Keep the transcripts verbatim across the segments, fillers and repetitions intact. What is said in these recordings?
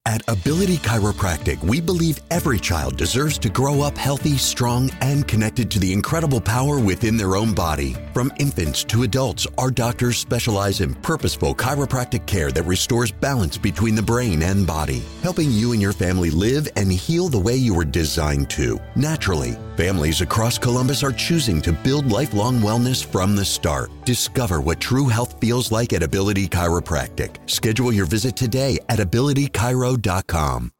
At Ability Chiropractic, we believe every child deserves to grow up healthy, strong, and connected to the incredible power within their own body. From infants to adults, our doctors specialize in purposeful chiropractic care that restores balance between the brain and body, helping you and your family live and heal the way you were designed to, naturally. Families across Columbus are choosing to build lifelong wellness from the start. Discover what true health feels like at Ability Chiropractic. Schedule your visit today at ability chiro dot com.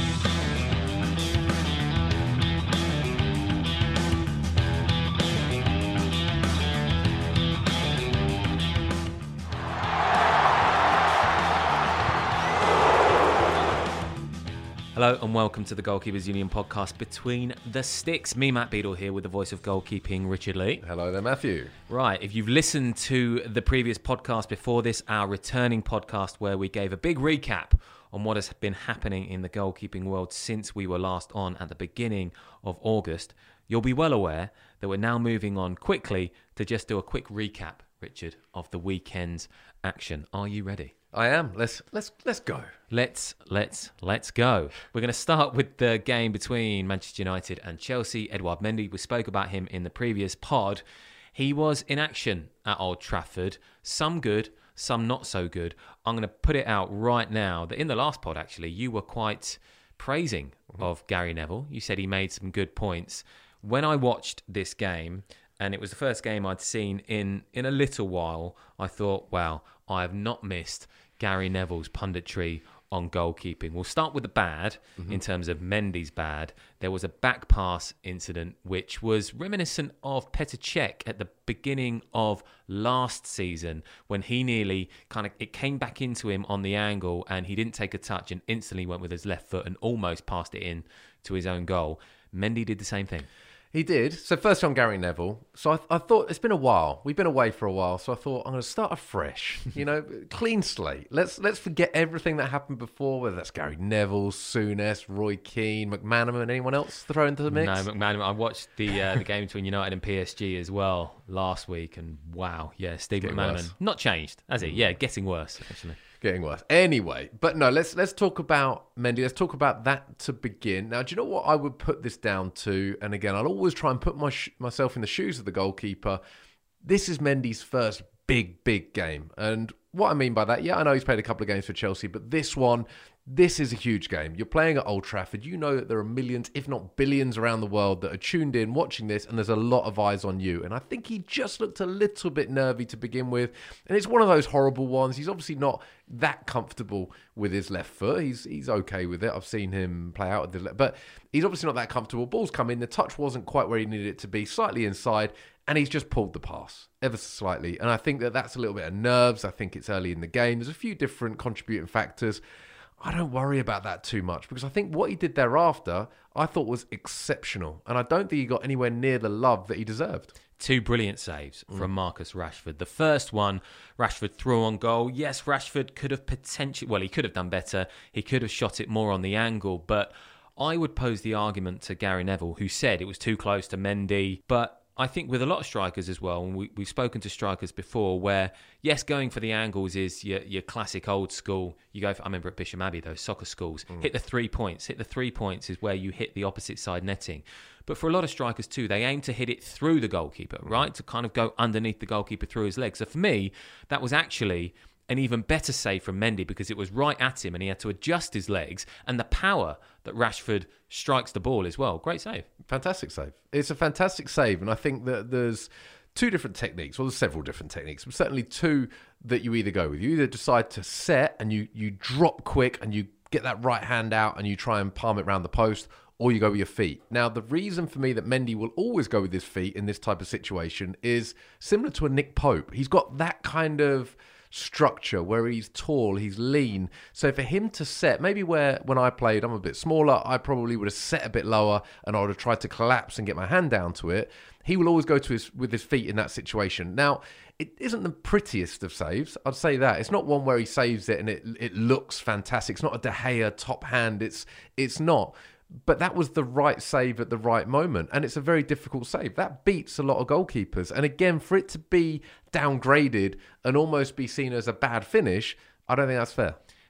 Hello and welcome to the Goalkeepers Union podcast Between the Sticks. Me, Matt Beadle, here with the voice of goalkeeping, Richard Lee. Hello there, Matthew. Right, if you've listened to the previous podcast before this, our returning podcast where we gave a big recap on what has been happening in the goalkeeping world since we were last on at the beginning of August, you'll be well aware that we're now moving on quickly to just do a quick recap, Richard, of the weekend's action. Are you ready? I am. Let's let's let's go. Let's let's let's go. We're going to start with the game between Manchester United and Chelsea. Edouard Mendy, we spoke about him in the previous pod. He was in action at Old Trafford. Some good, some not so good. I'm going to put it out right now that in the last pod, actually, you were quite praising mm-hmm. of Gary Neville. You said he made some good points. When I watched this game, and it was the first game I'd seen in, in a little while, I thought, wow, I have not missed Gary Neville's punditry on goalkeeping. We'll start with the bad mm-hmm. in terms of Mendy's bad. There was a back pass incident which was reminiscent of Petr Cech at the beginning of last season when he nearly kind of, it came back into him on the angle and he didn't take a touch and instantly went with his left foot and almost passed it in to his own goal. Mendy did the same thing. He did. So first on Gary Neville. So I, I thought it's been a while. We've been away for a while. So I thought I'm going to start afresh. You know, clean slate. Let's let's forget everything that happened before. Whether that's Gary Neville, Souness, Roy Keane, McManaman, anyone else thrown into the mix? No, McManaman. I watched the uh, the game between United and P S G as well last week, and wow, yeah, Steve getting McManaman worse. Not changed, has he? Yeah, getting worse actually. Getting worse. Anyway, but no, let's let's talk about Mendy. Let's talk about that to begin. Now, do you know what I would put this down to? And again, I'll always try and put my sh- myself in the shoes of the goalkeeper. This is Mendy's first big, big game. And what I mean by that, yeah, I know he's played a couple of games for Chelsea, but this one, this is a huge game. You're playing at Old Trafford. You know that there are millions, if not billions around the world that are tuned in, watching this, and there's a lot of eyes on you. And I think he just looked a little bit nervy to begin with. And it's one of those horrible ones. He's obviously not that comfortable with his left foot. He's he's okay with it. I've seen him play out with the left, but he's obviously not that comfortable. Ball's come in. The touch wasn't quite where he needed it to be, slightly inside. And he's just pulled the pass ever so slightly. And I think that that's a little bit of nerves. I think it's early in the game. There's a few different contributing factors. I don't worry about that too much because I think what he did thereafter, I thought was exceptional. And I don't think he got anywhere near the love that he deserved. Two brilliant saves mm. from Marcus Rashford. The first one, Rashford threw on goal. Yes, Rashford could have potentially, well, he could have done better. He could have shot it more on the angle. But I would pose the argument to Gary Neville, who said it was too close to Mendy. But I think with a lot of strikers as well, and we, we've spoken to strikers before, where, yes, going for the angles is your, your classic old school. You go for, I remember at Bisham Abbey, those soccer schools, mm. hit the three points. Hit the three points is where you hit the opposite side netting. But for a lot of strikers too, they aim to hit it through the goalkeeper, right? To kind of go underneath the goalkeeper through his legs. So for me, that was actually an even better save from Mendy because it was right at him and he had to adjust his legs and the power that Rashford strikes the ball as well. Great save. Fantastic save. It's a fantastic save. And I think that there's two different techniques. Well, there's several different techniques, but certainly two that you either go with. You either decide to set and you, you drop quick and you get that right hand out and you try and palm it around the post, or you go with your feet. Now, the reason for me that Mendy will always go with his feet in this type of situation is similar to a Nick Pope. He's got that kind of structure where he's tall, he's lean. So for him to set, maybe where when I played, I'm a bit smaller, I probably would have set a bit lower and I would have tried to collapse and get my hand down to it. He will always go to his with his feet in that situation. Now, it isn't the prettiest of saves. I'd say that. It's not one where he saves it and it it looks fantastic. It's not a De Gea top hand. It's it's not. But that was the right save at the right moment. And it's a very difficult save. That beats a lot of goalkeepers. And again, for it to be downgraded and almost be seen as a bad finish, I don't think that's fair.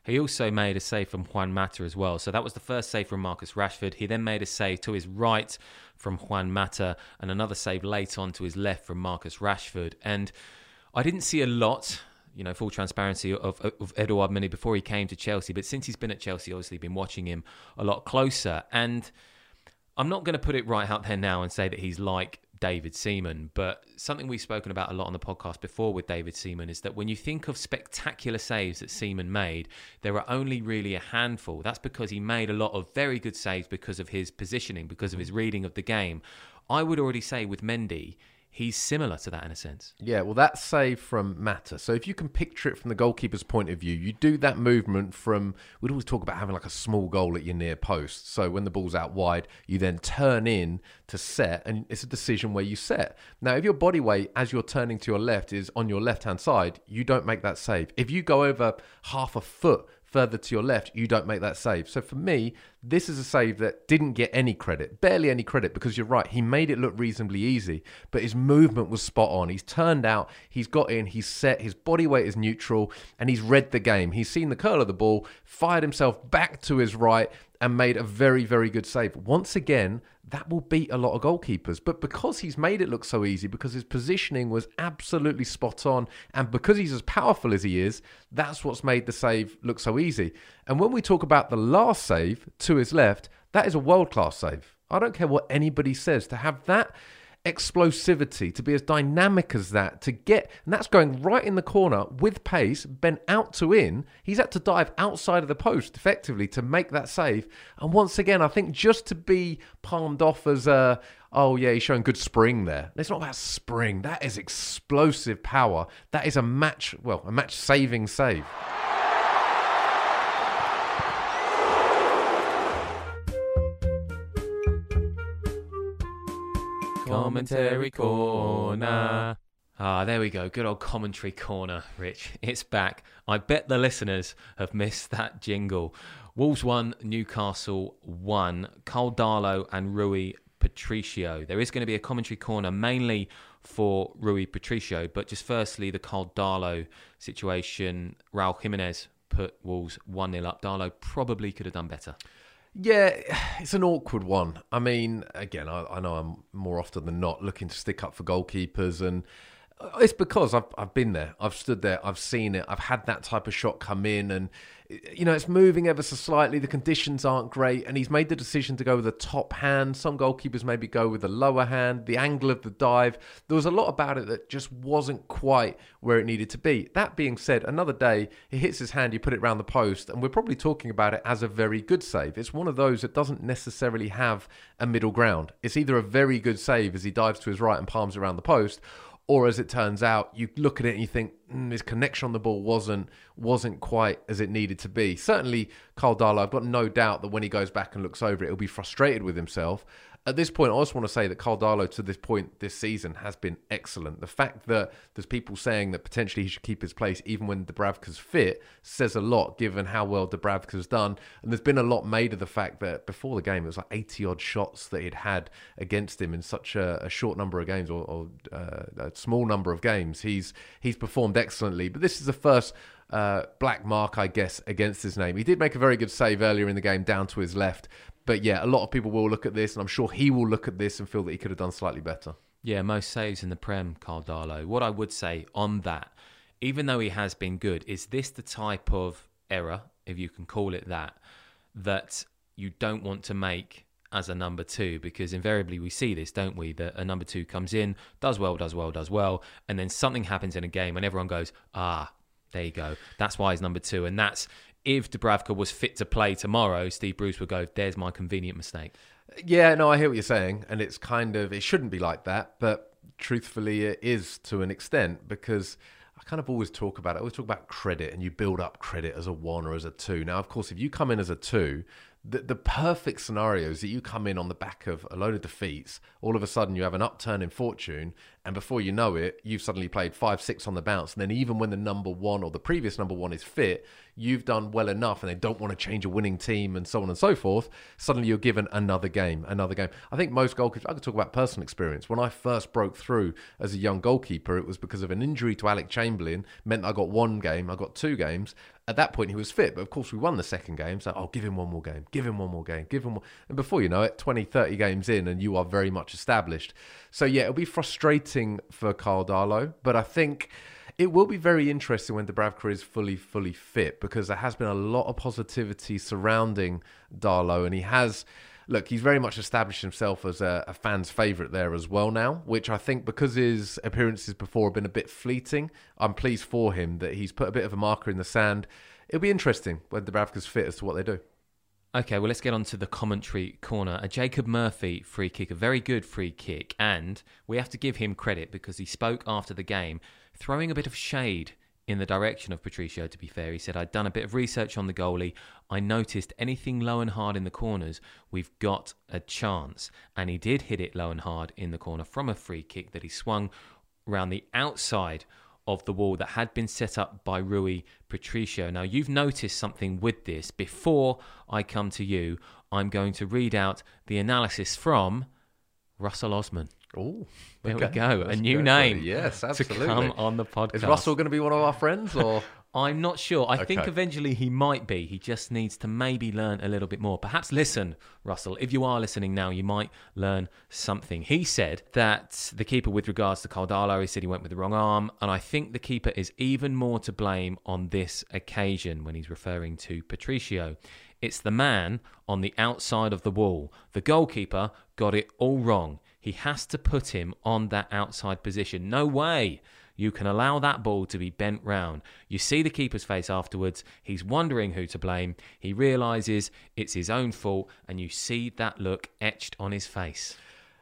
He also made a save from Juan Mata as well. So that was the first save from Marcus Rashford. He then made a save to his right from Juan Mata and another save late on to his left from Marcus Rashford. And I didn't see a lot, you know, full transparency, of, of Edouard Mendy before he came to Chelsea. But since he's been at Chelsea, obviously been watching him a lot closer. And I'm not going to put it right out there now and say that he's like David Seaman, but something we've spoken about a lot on the podcast before with David Seaman is that when you think of spectacular saves that Seaman made, there are only really a handful. That's because he made a lot of very good saves because of his positioning, because of his reading of the game. I would already say with Mendy, he's similar to that in a sense. Yeah, well, that save from Mata. So if you can picture it from the goalkeeper's point of view, you do that movement from, we'd always talk about having like a small goal at your near post. So when the ball's out wide, you then turn in to set, and it's a decision where you set. Now, if your body weight as you're turning to your left is on your left-hand side, you don't make that save. If you go over half a foot further to your left, you don't make that save. So for me, this is a save that didn't get any credit, barely any credit, because you're right, he made it look reasonably easy, but his movement was spot on. He's turned out, he's got in, he's set, his body weight is neutral, and he's read the game. He's seen the curl of the ball, fired himself back to his right, and made a very, very good save. Once again, that will beat a lot of goalkeepers. But because he's made it look so easy, because his positioning was absolutely spot on, and because he's as powerful as he is, that's what's made the save look so easy. And when we talk about the last save to his left, that is a world-class save. I don't care what anybody says. To have that explosivity, to be as dynamic as that, to get, and that's going right in the corner with pace, bent out to in. He's had to dive outside of the post effectively to make that save. And once again, I think just to be palmed off as a, oh yeah, he's showing good spring there. It's not about spring. That is explosive power. That is a match, well, a match saving save. Commentary corner. Ah, there we go. Good old commentary corner, Rich. It's back. I bet the listeners have missed that jingle. Wolves won, Newcastle won. Karl Darlow and Rui Patricio. There is going to be a commentary corner mainly for Rui Patricio, but just firstly, the Karl Darlow situation. Raul Jimenez put Wolves one nil up. Darlow probably could have done better. Yeah, it's an awkward one. I mean, again, I, I know I'm more often than not looking to stick up for goalkeepers, and it's because I've I've been there, I've stood there, I've seen it, I've had that type of shot come in, and you know, it's moving ever so slightly, the conditions aren't great, and he's made the decision to go with the top hand. Some goalkeepers maybe go with the lower hand, the angle of the dive. There was a lot about it that just wasn't quite where it needed to be. That being said, another day, he hits his hand, you put it round the post, and we're probably talking about it as a very good save. It's one of those that doesn't necessarily have a middle ground. It's either a very good save as he dives to his right and palms around the post, or as it turns out, you look at it and you think mm, his connection on the ball wasn't wasn't quite as it needed to be. Certainly, Karl Darlow, I've got no doubt that when he goes back and looks over it, he'll be frustrated with himself. At this point, I also want to say that Karl Darlow, to this point this season, has been excellent. The fact that there's people saying that potentially he should keep his place even when Dubravka's fit says a lot, given how well Dubravka's done. And there's been a lot made of the fact that before the game, it was like eighty-odd shots that he'd had against him in such a, a short number of games, or, or uh, a small number of games. He's he's performed excellently. But this is the first uh, black mark, I guess, against his name. He did make a very good save earlier in the game down to his left. But yeah, a lot of people will look at this, and I'm sure he will look at this and feel that he could have done slightly better. Yeah, most saves in the Prem, Karl Darlow. What I would say on that, even though he has been good, is this the type of error, if you can call it that, that you don't want to make as a number two? Because invariably we see this, don't we? That a number two comes in, does well, does well, does well, and then something happens in a game and everyone goes, ah, there you go. That's why he's number two. And that's, if Dubravka was fit to play tomorrow, Steve Bruce would go, there's my convenient mistake. Yeah, no, I hear what you're saying. And it's kind of, it shouldn't be like that. But truthfully, it is to an extent, because I kind of always talk about it. I always talk about credit, and you build up credit as a one or as a two. Now, of course, if you come in as a two, the, the perfect scenario is that you come in on the back of a load of defeats. All of a sudden, you have an upturn in fortune. And before you know it, you've suddenly played five, six on the bounce. And then even when the number one or the previous number one is fit, you've done well enough and they don't want to change a winning team and so on and so forth. Suddenly you're given another game, another game. I think most goalkeepers, I could talk about personal experience. When I first broke through as a young goalkeeper, it was because of an injury to Alec Chamberlain, meant I got one game, I got two games. at that point he was fit. But of course we won the second game. So, oh, give him one more game, give him one more game, give him one. And before you know it, twenty, thirty games in and you are very much established. So yeah, it'll be frustrating for Karl Darlow. But I think it will be very interesting when Dubravka is fully, fully fit, because there has been a lot of positivity surrounding Darlow, and he has, look, he's very much established himself as a, a fan's favourite there as well now, which I think, because his appearances before have been a bit fleeting, I'm pleased for him that he's put a bit of a marker in the sand. It'll be interesting when Dubravka's fit as to what they do. Okay, well, let's get on to the commentary corner. A Jacob Murphy free kick, a very good free kick, and we have to give him credit because he spoke after the game, throwing a bit of shade in the direction of Patricio, to be fair. He said, I'd done a bit of research on the goalie. I noticed anything low and hard in the corners, we've got a chance. And he did hit it low and hard in the corner from a free kick that he swung around the outside of the wall that had been set up by Rui Patricio. Now, you've noticed something with this. Before I come to you, I'm going to read out the analysis from Russell Osman. Oh, there okay. we go. That's a new good. name yes, absolutely. to come on the podcast. Is Russell going to be one of our friends, or? I'm not sure. I Okay. think eventually he might be. He just needs to maybe learn a little bit more. Perhaps listen, Russell. If you are listening now, you might learn something. He said that the keeper, with regards to Karl Darlow, he said he went with the wrong arm. And I think the keeper is even more to blame on this occasion when he's referring to Patricio. It's the man on the outside of the wall. The goalkeeper got it all wrong. He has to put him on that outside position. No way you can allow that ball to be bent round. You see the keeper's face afterwards. He's wondering who to blame. He realises it's his own fault, and you see that look etched on his face.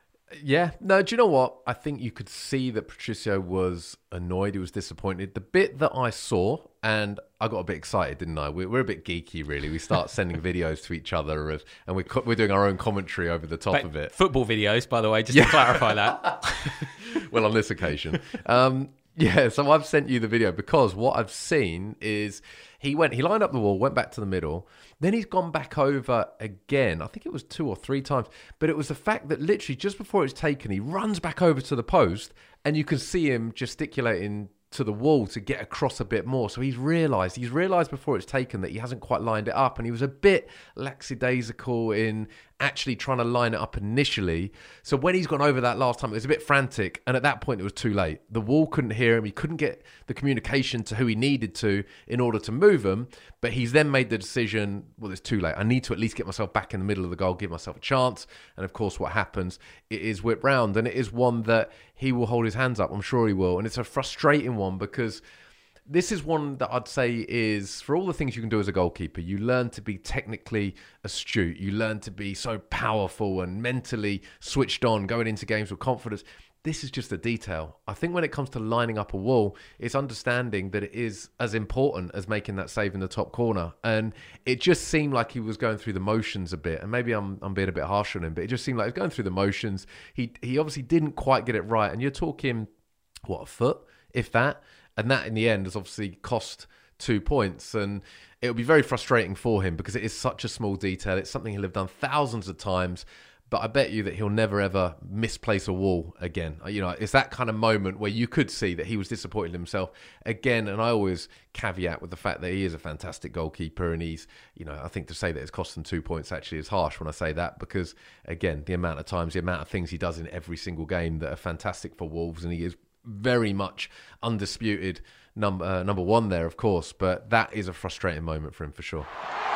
Yeah. No, do you know what? I think you could see that Patricio was annoyed. He was disappointed. The bit that I saw, and I got a bit excited, didn't I? We're, we're a bit geeky, really. We start sending videos to each other, as, and we're, co- we're doing our own commentary over the top But of it. Football videos, by the way, just Yeah. to clarify that. Well, on this occasion. Um, yeah, so I've sent you the video because what I've seen is he went, he lined up the wall, went back to the middle, then he's gone back over again. I think it was two or three times, but it was the fact that literally just before it's taken, he runs back over to the post, and you can see him gesticulating to the wall to get across a bit more. So he's realised, he's realised before it's taken that he hasn't quite lined it up, and he was a bit lackadaisical in actually trying to line it up initially. So when he's gone over that last time, it was a bit frantic, and at that point it was too late. The wall couldn't hear him, he couldn't get the communication to who he needed to in order to move him, but he's then made the decision, well, it's too late. I need to at least get myself back in the middle of the goal, give myself a chance, and of course what happens, it is whipped round, and it is one that he will hold his hands up, I'm sure he will, and it's a frustrating one because this is one that I'd say is, for all the things you can do as a goalkeeper, you learn to be technically astute. You learn to be so powerful and mentally switched on, going into games with confidence. This is just a detail. I think when it comes to lining up a wall, it's understanding that it is as important as making that save in the top corner. And it just seemed like he was going through the motions a bit. And maybe I'm I'm being a bit harsh on him, but it just seemed like he was going through the motions. He he obviously didn't quite get it right. And you're talking, what, a foot, if that? And that, in the end, has obviously cost two points. And it'll be very frustrating for him because it is such a small detail. It's something he'll have done thousands of times. But I bet you that he'll never, ever misplace a wall again. You know, it's that kind of moment where you could see that he was disappointed in himself again. And I always caveat with the fact that he is a fantastic goalkeeper. And he's, you know, I think to say that it's cost him two points actually is harsh when I say that. Because, again, the amount of times, the amount of things he does in every single game that are fantastic for Wolves. And he is very much undisputed number uh, number one there, of course, but that is a frustrating moment for him for sure.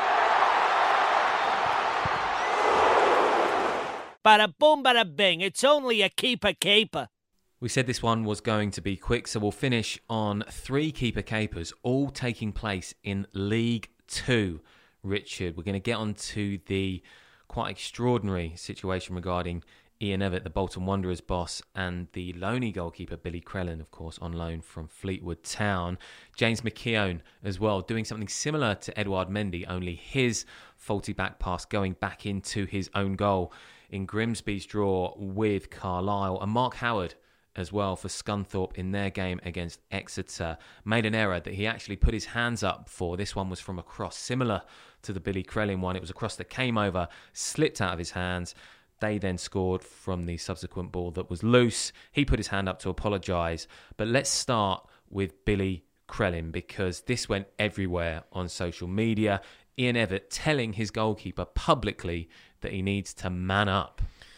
Bada boom, bada bing. It's only a keeper caper. We said this one was going to be quick, so we'll finish on three keeper capers, all taking place in League Two. Richard, we're going to get on to the quite extraordinary situation regarding Ian Evatt, the Bolton Wanderers boss, and the Loney goalkeeper, Billy Crellin, of course, on loan from Fleetwood Town. James McKeown as well, doing something similar to Edouard Mendy, only his faulty back pass going back into his own goal in Grimsby's draw with Carlisle. And Mark Howard as well for Scunthorpe in their game against Exeter made an error that he actually put his hands up for. This one was from a cross similar to the Billy Crellin one. It was a cross that came over, slipped out of his hands. They then scored from the subsequent ball that was loose. He put his hand up to apologise. But let's start with Billy Krellin, because this went everywhere on social media. Ian Evatt telling his goalkeeper publicly that he needs to man up.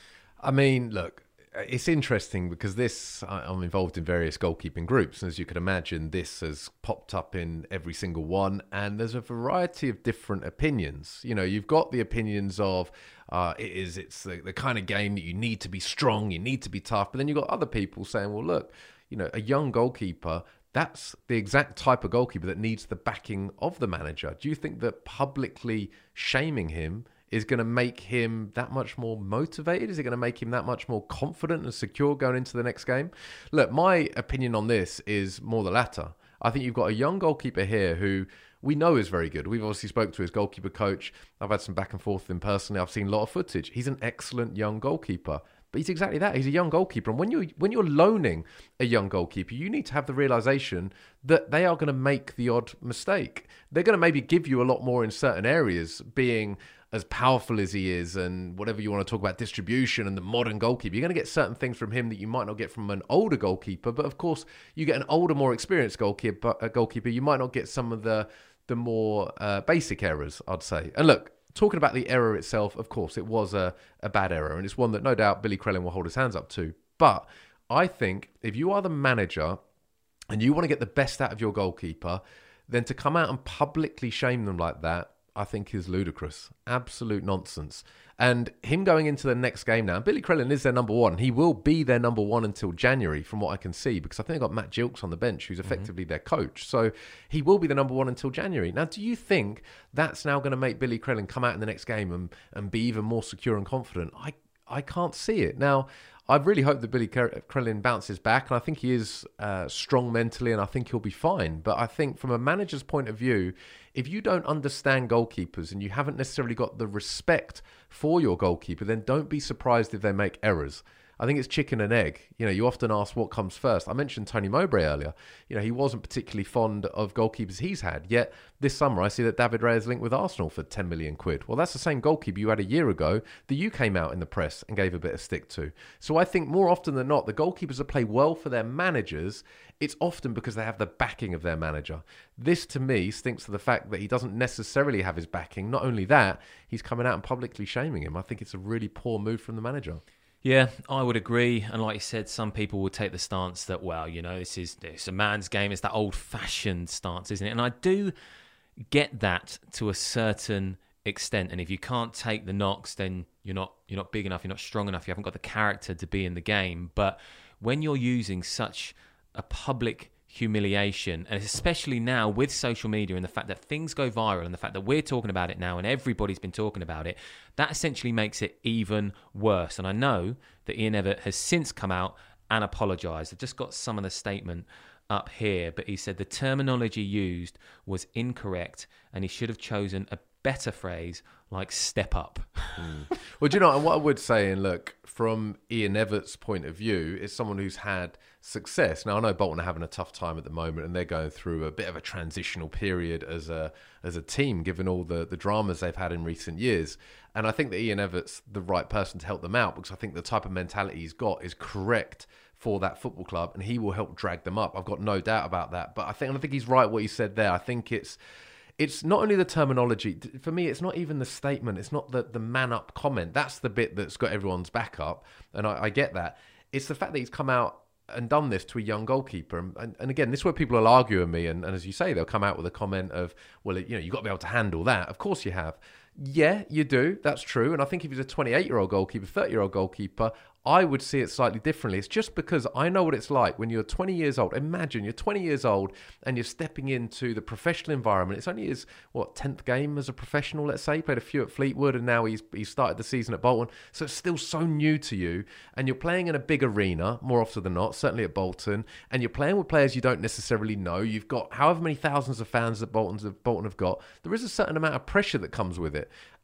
I mean, look, it's interesting because this, I'm involved in various goalkeeping groups, and as you can imagine, this has popped up in every single one, and there's a variety of different opinions. You know, you've got the opinions of uh, it is it's the, the kind of game that you need to be strong, you need to be tough, but then you've got other people saying, well, look, you know, a young goalkeeper, that's the exact type of goalkeeper that needs the backing of the manager. Do you think that publicly shaming him is going to make him that much more motivated? Is it going to make him that much more confident and secure going into the next game? Look, my opinion on this is more the latter. I think you've got a young goalkeeper here who we know is very good. We've obviously spoke to his goalkeeper coach. I've had some back and forth with him personally. I've seen a lot of footage. He's an excellent young goalkeeper. But he's exactly that. He's a young goalkeeper. And when you're, when you're loaning a young goalkeeper, you need to have the realisation that they are going to make the odd mistake. They're going to maybe give you a lot more in certain areas, being as powerful as he is and whatever you want to talk about, distribution and the modern goalkeeper. You're going to get certain things from him that you might not get from an older goalkeeper. But of course, you get an older, more experienced goalkeeper, a goalkeeper, you might not get some of the, the more uh, basic errors, I'd say. And look, talking about the error itself, of course, it was a, a bad error, and it's one that no doubt Billy Krellin will hold his hands up to. But I think if you are the manager and you want to get the best out of your goalkeeper, then to come out and publicly shame them like that, I think is ludicrous. Absolute nonsense. And him going into the next game now, Billy Krellin is their number one. He will be their number one until January, from what I can see, because I think they've got Matt Gilks on the bench, who's effectively mm-hmm. their coach. So he will be the number one until January. Now, do you think that's now going to make Billy Krellin come out in the next game and, and be even more secure and confident? I, I can't see it. Now, I really hope that Billy Krellin bounces back, and I think he is uh, strong mentally, and I think he'll be fine. But I think from a manager's point of view, if you don't understand goalkeepers and you haven't necessarily got the respect for your goalkeeper, then don't be surprised if they make errors. I think it's chicken and egg. You know, you often ask what comes first. I mentioned Tony Mowbray earlier. You know, he wasn't particularly fond of goalkeepers he's had. Yet this summer I see that David Raya is linked with Arsenal for ten million quid. Well, that's the same goalkeeper you had a year ago that you came out in the press and gave a bit of stick to. So I think more often than not, the goalkeepers that play well for their managers, it's often because they have the backing of their manager. This, to me, stinks to the fact that he doesn't necessarily have his backing. Not only that, he's coming out and publicly shaming him. I think it's a really poor move from the manager. Yeah, I would agree. And like you said, some people would take the stance that, well, you know, this is it's a man's game. It's that old-fashioned stance, isn't it? And I do get that to a certain extent. And if you can't take the knocks, then you're not you're not big enough, you're not strong enough, you haven't got the character to be in the game. But when you're using such a public humiliation, and especially now with social media and the fact that things go viral and the fact that we're talking about it now and everybody's been talking about it, that essentially makes it even worse. And I know that Ian Evatt has since come out and apologised. I've just got some of the statement up here, but he said the terminology used was incorrect and he should have chosen a better phrase like step up. mm. Well, do you know, and what I would say, and look, from Ian Evatt's point of view, is someone who's had success. Now, I know Bolton are having a tough time at the moment and they're going through a bit of a transitional period as a as a team, given all the, the dramas they've had in recent years. And I think that Ian Evatt's the right person to help them out, because I think the type of mentality he's got is correct for that football club and he will help drag them up. I've got no doubt about that. But I think I think he's right what he said there. I think it's It's not only the terminology. For me, it's not even the statement. It's not the, the man-up comment. That's the bit that's got everyone's back up, and I, I get that. It's the fact that he's come out and done this to a young goalkeeper. And, and, and again, this is where people will argue with me, and, and as you say, they'll come out with a comment of, well, you know, you've got to be able to handle that. Of course you have. Yeah, you do. That's true. And I think if he's a twenty-eight-year-old goalkeeper, thirty-year-old goalkeeper, I would see it slightly differently. It's just because I know what it's like when you're twenty years old. Imagine you're twenty years old and you're stepping into the professional environment. It's only his, what, tenth game as a professional, let's say. He played a few at Fleetwood and now he's he's started the season at Bolton. So it's still so new to you. And you're playing in a big arena, more often than not, certainly at Bolton. And you're playing with players you don't necessarily know. You've got however many thousands of fans that Bolton's, Bolton have got. There is a certain amount of pressure that comes with it.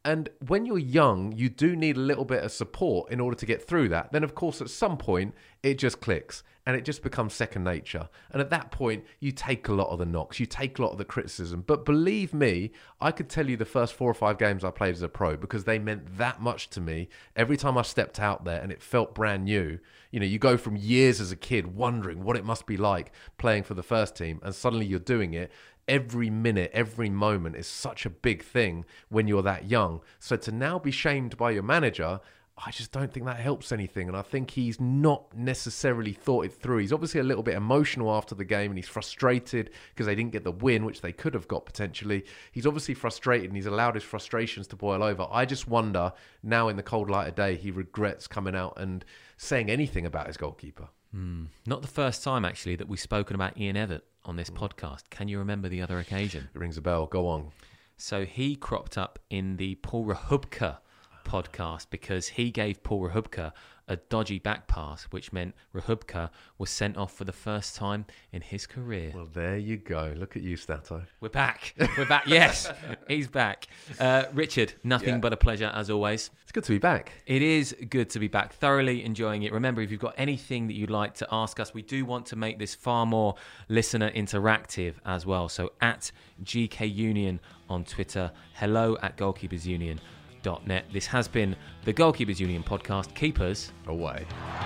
And when you're young, you do need a little bit of support in order to get through that. Then, of course, at some point, it just clicks and it just becomes second nature. And at that point, you take a lot of the knocks, you take a lot of the criticism. But believe me, I could tell you the first four or five games I played as a pro because they meant that much to me. Every time I stepped out there and it felt brand new, you know, you go from years as a kid wondering what it must be like playing for the first team, and suddenly you're doing it. Every minute, every moment is such a big thing when you're that young. So to now be shamed by your manager, I just don't think that helps anything. And I think he's not necessarily thought it through. He's obviously a little bit emotional after the game and he's frustrated because they didn't get the win, which they could have got potentially. He's obviously frustrated and he's allowed his frustrations to boil over. I just wonder now in the cold light of day, he regrets coming out and saying anything about his goalkeeper. Mm. Not the first time, actually, that we've spoken about Ian Evatt on this podcast. Can you remember the other occasion? It rings a bell. Go on. So he cropped up in the Paul Rachubka podcast because he gave Paul Rachubka a dodgy back pass, which meant Rachubka was sent off for the first time in his career. Well, there you go. Look at you, Stato. We're back. We're back. Yes, he's back. Uh, Richard, nothing Yeah. but a pleasure as always. It's good to be back. It is good to be back, thoroughly enjoying it. Remember, if you've got anything that you'd like to ask us, we do want to make this far more listener interactive as well. So at G K Union on Twitter, hello at goalkeepers union dot net. This has been the Goalkeepers Union podcast. Keepers away.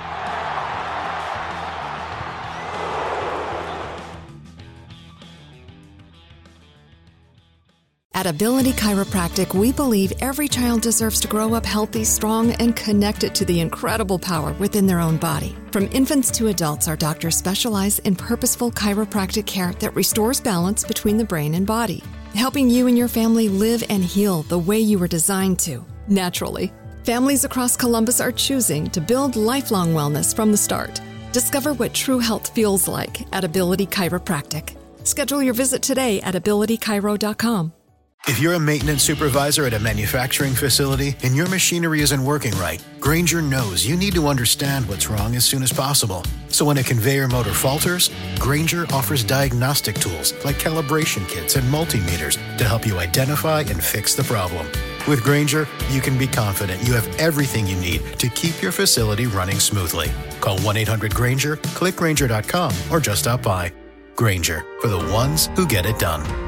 At Ability Chiropractic, we believe every child deserves to grow up healthy, strong, and connected to the incredible power within their own body. From infants to adults, our doctors specialize in purposeful chiropractic care that restores balance between the brain and body, helping you and your family live and heal the way you were designed to, naturally. Families across Columbus are choosing to build lifelong wellness from the start. Discover what true health feels like at Ability Chiropractic. Schedule your visit today at ability chiro dot com. If you're a maintenance supervisor at a manufacturing facility and your machinery isn't working right, Grainger knows you need to understand what's wrong as soon as possible. So when a conveyor motor falters, Grainger offers diagnostic tools like calibration kits and multimeters to help you identify and fix the problem. With Grainger, you can be confident you have everything you need to keep your facility running smoothly. Call one eight hundred Grainger, click Grainger dot com, or just stop by. Grainger, for the ones who get it done.